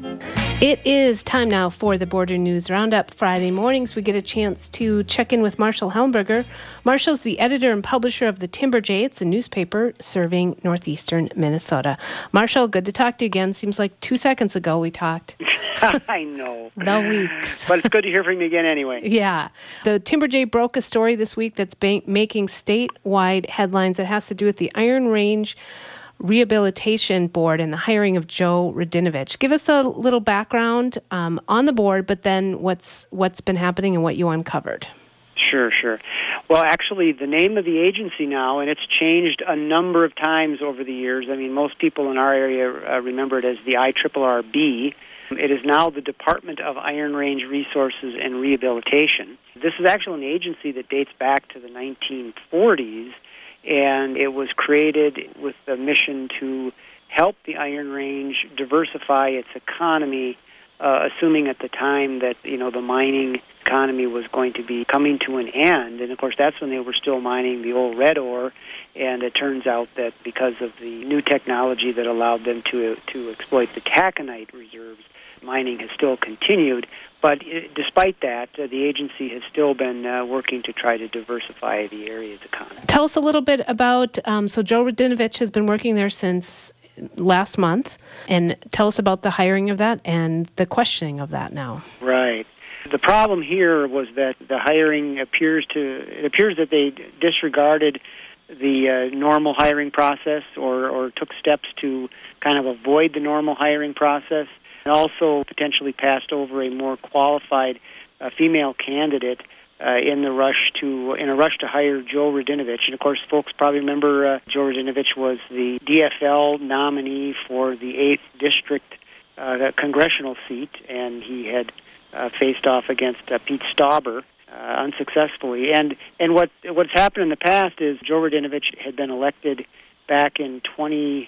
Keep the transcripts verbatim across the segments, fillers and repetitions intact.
It is time now for the Border News Roundup. Friday mornings, we get a chance to check in with Marshall Helmberger. Marshall's the editor and publisher of the Timber Jay. It's a newspaper serving northeastern Minnesota. Marshall, good to talk to you again. Seems like two seconds ago we talked. I know. The weeks. But it's good to hear from you again anyway. Yeah. The Timber Jay broke a story this week that's ba- making statewide headlines. It has to do with the Iron Range Rehabilitation Board and the hiring of Joe Radinovich. Give us a little background um, on the board, but then what's what's been happening and what you uncovered. Sure, sure. Well, actually, the name of the agency now, and it's changed a number of times over the years. I mean, most people in our area uh, remember it as the I R R R B. It is now the Department of Iron Range Resources and Rehabilitation. This is actually an agency that dates back to the nineteen forties, and it was created with the mission to help the Iron Range diversify its economy, uh, assuming at the time that, you know, the mining economy was going to be coming to an end. And, of course, that's when they were still mining the old red ore, and it turns out that because of the new technology that allowed them to to exploit the taconite reserves, mining has still continued. But despite that, uh, the agency has still been uh, working to try to diversify the area's economy. Tell us a little bit about, um, so Joe Radinovich has been working there since last month, and tell us about the hiring of that and the questioning of that now. Right. The problem here was that the hiring appears to, it appears that they disregarded the uh, normal hiring process or, or took steps to kind of avoid the normal hiring process, and also potentially passed over a more qualified uh, female candidate uh, in the rush to in a rush to hire Joe Radinovich. And of course, folks probably remember uh, Joe Radinovich was the D F L nominee for the eighth District uh, congressional seat, and he had uh, faced off against uh, Pete Stauber uh, unsuccessfully. And and what what's happened in the past is Joe Radinovich had been elected back in twenty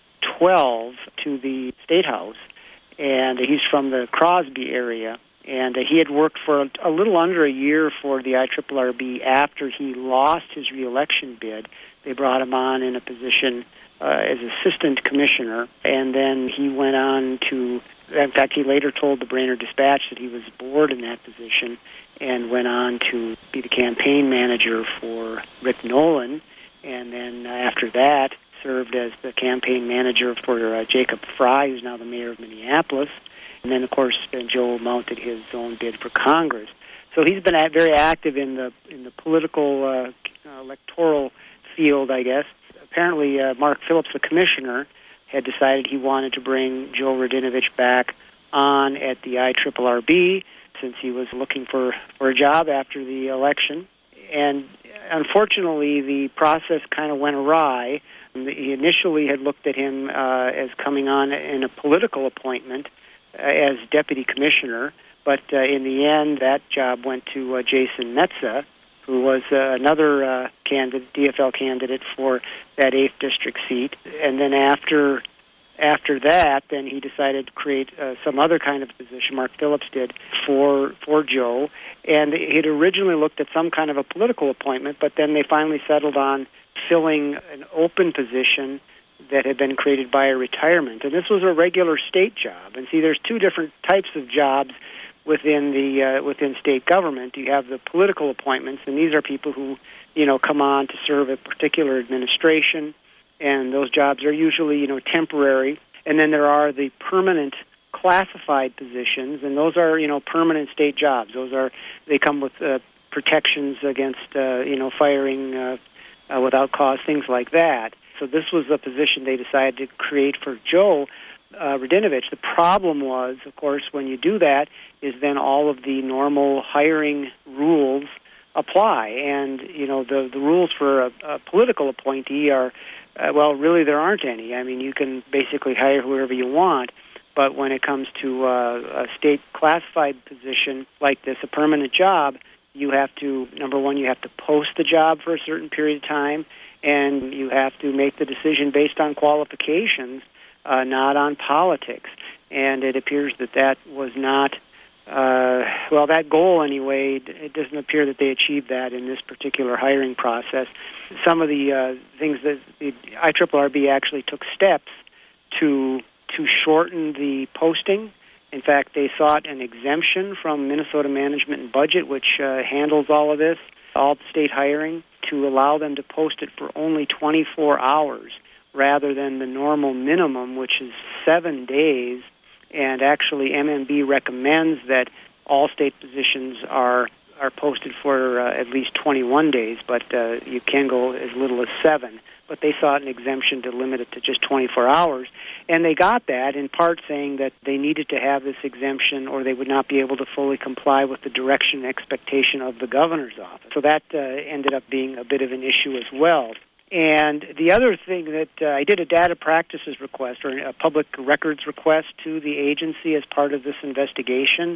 twelve to the State House. And he's from the Crosby area, and he had worked for a, a little under a year for the I R R R B after he lost his reelection bid. They brought him on in a position uh, as assistant commissioner, and then he went on to, in fact, he later told the Brainerd Dispatch that he was bored in that position and went on to be the campaign manager for Rick Nolan, and then after that, served as the campaign manager for uh, Jacob Fry, who's now the mayor of Minneapolis. And then, of course, uh, Joe mounted his own bid for Congress. So he's been at, very active in the in the political uh, uh, electoral field, I guess. Apparently, uh, Mark Phillips, the commissioner, had decided he wanted to bring Joe Radinovich back on at the I R R R B since he was looking for, for a job after the election. And unfortunately, the process kind of went awry. He initially had looked at him uh, as coming on in a political appointment uh, as deputy commissioner, but uh, in the end, that job went to uh, Jason Metza, who was uh, another uh, candidate, D F L candidate for that eighth District seat. And then after after that, then he decided to create uh, some other kind of position, Mark Phillips did, for for Joe. And he had originally looked at some kind of a political appointment, but then they finally settled on filling an open position that had been created by a retirement. And this was a regular state job. And see, there's two different types of jobs within the uh, within state government. You have the political appointments, and these are people who, you know, come on to serve a particular administration, and those jobs are usually, you know, temporary. And then there are the permanent classified positions, and those are, you know, permanent state jobs. Those are, they come with uh, protections against, uh, you know, firing uh, uh, without cause, things like that. So this was the position they decided to create for Joe uh, Radinovich. The problem was, of course, when you do that, is then all of the normal hiring rules apply. And, you know, the, the rules for a, a political appointee are, uh, well, really there aren't any. I mean, you can basically hire whoever you want. But when it comes to uh, a state classified position like this, a permanent job, you have to, number one, you have to post the job for a certain period of time, and you have to make the decision based on qualifications, uh, not on politics. And it appears that that was not, uh, well, that goal anyway, it doesn't appear that they achieved that in this particular hiring process. Some of the uh, things that the I R R R B actually took steps to to shorten the posting In fact, they sought an exemption from Minnesota Management and Budget, which uh, handles all of this, all the state hiring, to allow them to post it for only twenty-four hours rather than the normal minimum, which is seven days. And actually, M M B recommends that all state positions are are posted for uh, at least twenty-one days, but uh, you can go as little as seven. But they sought an exemption to limit it to just twenty-four hours. And they got that, in part saying that they needed to have this exemption or they would not be able to fully comply with the direction and expectation of the governor's office. So that uh, ended up being a bit of an issue as well. And the other thing that uh, I did a data practices request or a public records request to the agency as part of this investigation.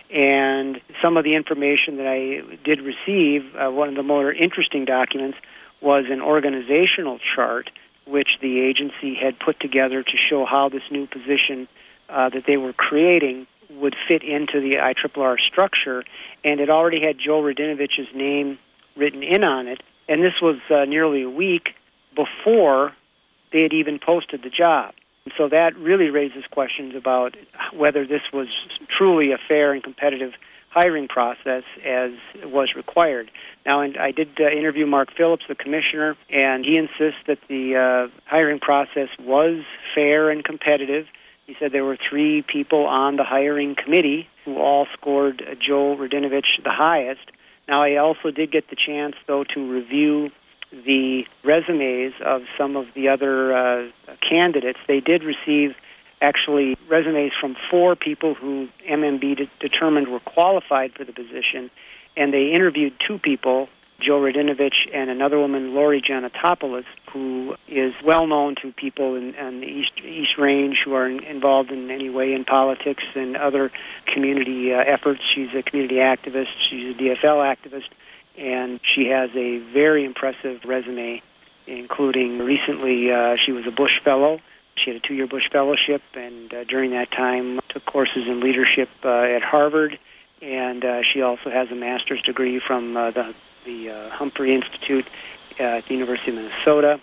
And some of the information that I did receive, uh, one of the more interesting documents was an organizational chart which the agency had put together to show how this new position uh, that they were creating would fit into the I R R R structure. And it already had Joe Radinovich's name written in on it. And this was uh, nearly a week before they had even posted the job. And so that really raises questions about whether this was truly a fair and competitive hiring process as was required. Now, and I did uh, interview Mark Phillips, the commissioner, and he insists that the uh, hiring process was fair and competitive. He said there were three people on the hiring committee who all scored uh, Joe Radinovich the highest. Now, I also did get the chance, though, to review the resumes of some of the other uh, candidates. They did receive, actually, resumes from four people who M M B de- determined were qualified for the position, and they interviewed two people, Joe Radinovich and another woman, Lori Janatopoulos, who is well known to people in, in the East, East Range who are in, involved in any way in politics and other community uh, efforts. She's a community activist. She's a D F L activist, and she has a very impressive resume, including recently uh, she was a Bush Fellow. She had a two-year Bush Fellowship, and uh, during that time took courses in leadership uh, at Harvard, and uh, she also has a master's degree from uh, the the uh, Humphrey Institute uh, at the University of Minnesota,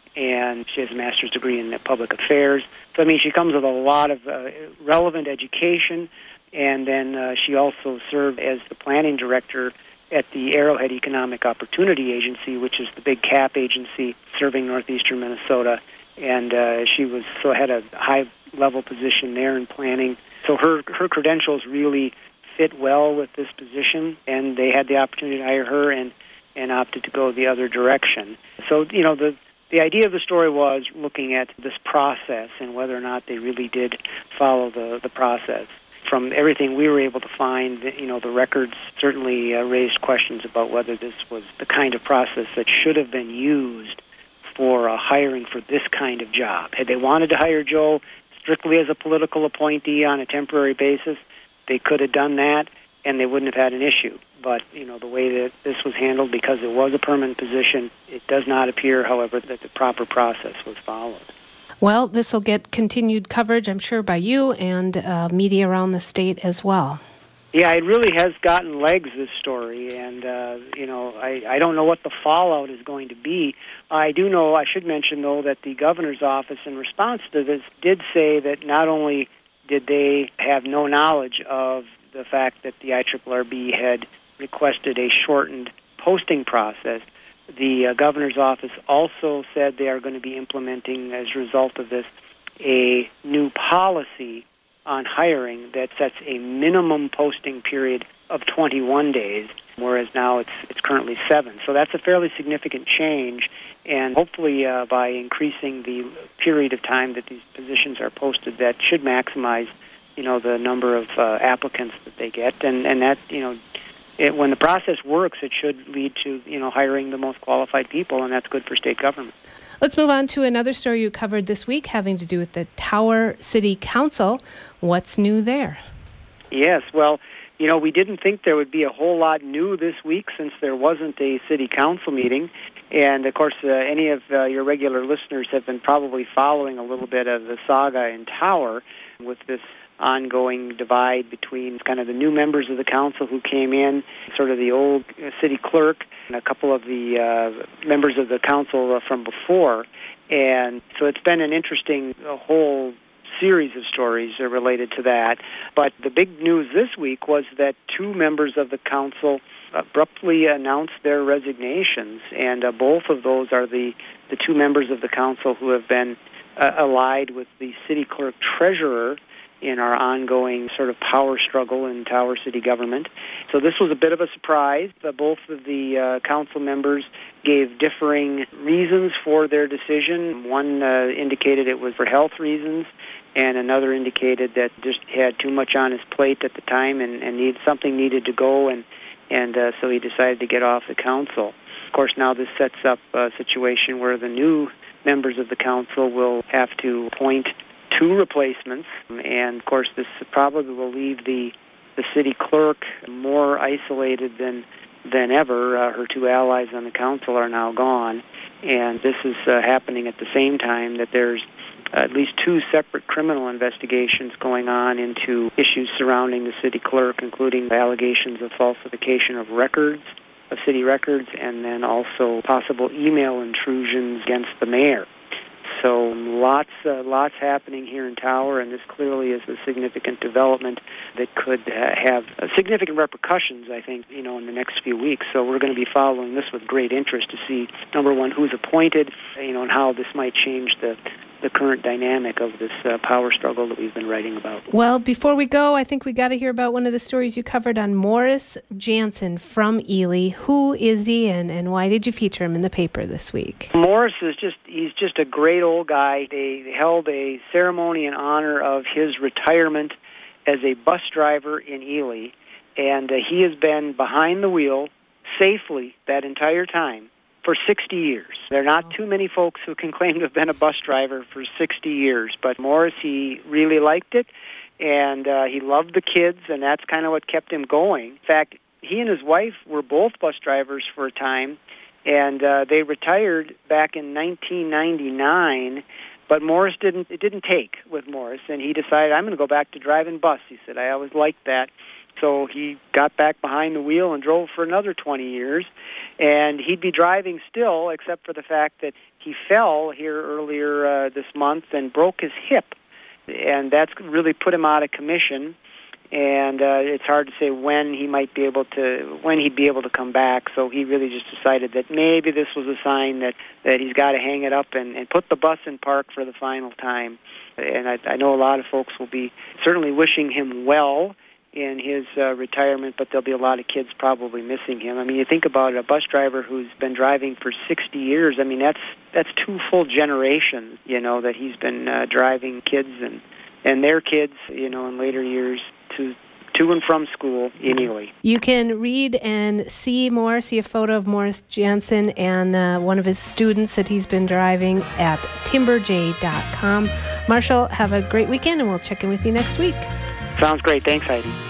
and she has a master's degree in public affairs. So, I mean, she comes with a lot of uh, relevant education, and then uh, she also served as the planning director at the Arrowhead Economic Opportunity Agency, which is the big CAP agency serving northeastern Minnesota, and uh, she was so had a high-level position there in planning. So her her credentials really fit well with this position, and they had the opportunity to hire her and, and opted to go the other direction. So, you know, the the idea of the story was looking at this process and whether or not they really did follow the, the process. From everything we were able to find, you know, the records certainly uh, raised questions about whether this was the kind of process that should have been used for uh, hiring for this kind of job. Had they wanted to hire Joe strictly as a political appointee on a temporary basis, they could have done that, and they wouldn't have had an issue. But, you know, the way that this was handled, because it was a permanent position, it does not appear, however, that the proper process was followed. Well, this will get continued coverage, I'm sure, by you and uh, media around the state as well. Yeah, it really has gotten legs, this story, and, uh, you know, I, I don't know what the fallout is going to be. I do know, I should mention, though, that the governor's office, in response to this, did say that not only did they have no knowledge of the fact that the I R R R B had requested a shortened posting process, the uh, governor's office also said they are going to be implementing, as a result of this, a new policy on hiring that sets a minimum posting period of twenty-one days, whereas now it's it's currently seven. So that's a fairly significant change, and hopefully uh, by increasing the period of time that these positions are posted, that should maximize, you know, the number of uh, applicants that they get, and and that, you know, it, when the process works, it should lead to, you know, hiring the most qualified people, and that's good for state government. Let's move on to another story you covered this week having to do with the Tower City Council. What's new there? Yes, well, you know, we didn't think there would be a whole lot new this week since there wasn't a city council meeting. And, of course, uh, any of uh, your regular listeners have been probably following a little bit of the saga in Tower with this ongoing divide between kind of the new members of the council who came in, sort of the old city clerk, and a couple of the uh, members of the council uh, from before. And so it's been an interesting uh, whole series of stories uh, related to that. But the big news this week was that two members of the council abruptly announced their resignations, and uh, both of those are the, the two members of the council who have been uh, allied with the city clerk treasurer in our ongoing sort of power struggle in Tower City government. So this was a bit of a surprise. Uh, both of the uh, council members gave differing reasons for their decision. One uh, indicated it was for health reasons, and another indicated that just had too much on his plate at the time and, and need, something needed to go, and, and uh, so he decided to get off the council. Of course, now this sets up a situation where the new members of the council will have to appoint two replacements, and of course this probably will leave the the city clerk more isolated than than ever. Uh, her two allies on the council are now gone, and this is uh, happening at the same time that there's at least two separate criminal investigations going on into issues surrounding the city clerk, including allegations of falsification of records, of city records, and then also possible email intrusions against the mayor. So lots, uh, lots happening here in Tower, and this clearly is a significant development that could uh, have uh, significant repercussions, I think, you know, in the next few weeks. So we're going to be following this with great interest to see, number one, who's appointed, you know, and how this might change the the current dynamic of this uh, power struggle that we've been writing about. Well, before we go, I think we got to hear about one of the stories you covered on Morris Jansen from Ely. Who is he, and, and why did you feature him in the paper this week? Morris is just, he's just a great old guy. They held a ceremony in honor of his retirement as a bus driver in Ely, and uh, he has been behind the wheel safely that entire time for sixty years. There are not too many folks who can claim to have been a bus driver for sixty years, but Morris, he really liked it, and uh, he loved the kids, and that's kind of what kept him going. In fact, he and his wife were both bus drivers for a time, and uh, they retired back in nineteen ninety-nine, but Morris didn't, it didn't take with Morris, and he decided, I'm going to go back to driving bus. He said, I always liked that. So he got back behind the wheel and drove for another twenty years, and he'd be driving still, except for the fact that he fell here earlier uh, this month and broke his hip, and that's really put him out of commission. And uh, it's hard to say when he might be able to, when he'd be able to come back. So he really just decided that maybe this was a sign that, that he's got to hang it up and, and put the bus in park for the final time. And I, I know a lot of folks will be certainly wishing him well in his uh, retirement, but there'll be a lot of kids probably missing him. I mean, you think about it, a bus driver who's been driving for sixty years, I mean, that's that's two full generations, you know, that he's been uh, driving kids and, and their kids, you know, in later years to to and from school in Ely. You can read and see more, see a photo of Morris Jansen and uh, one of his students that he's been driving at timber j dot com. Marshall, have a great weekend, and we'll check in with you next week. Sounds great. Thanks, Heidi.